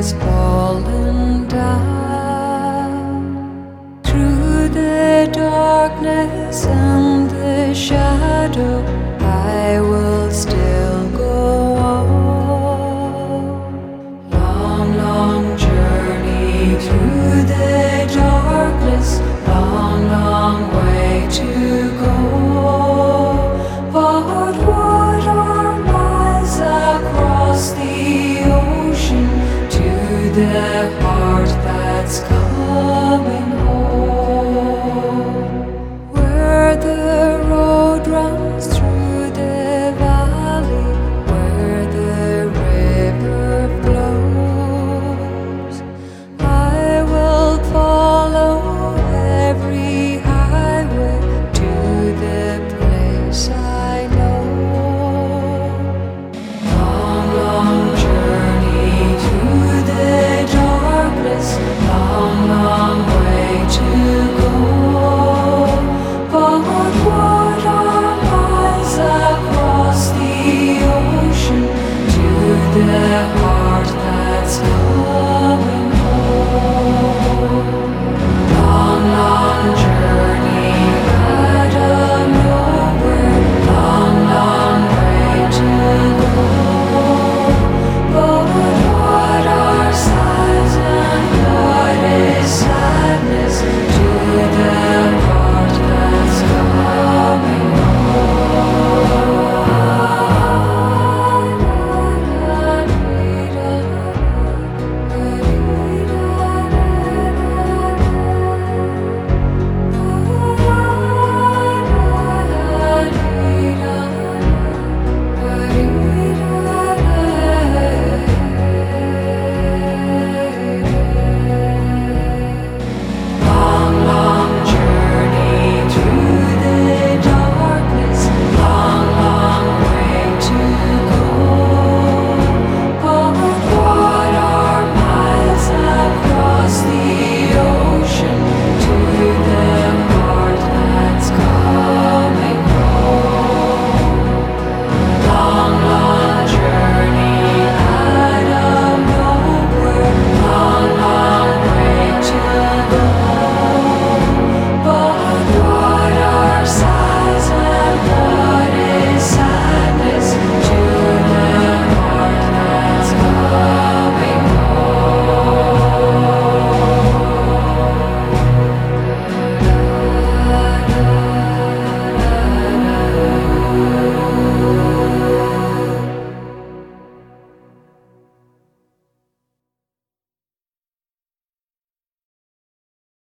has fallen down. Through the darkness and the shadow, I will still go on. Long, long journey through the darkness, long, long way to go. But what are miles across the ocean to the heart that's coming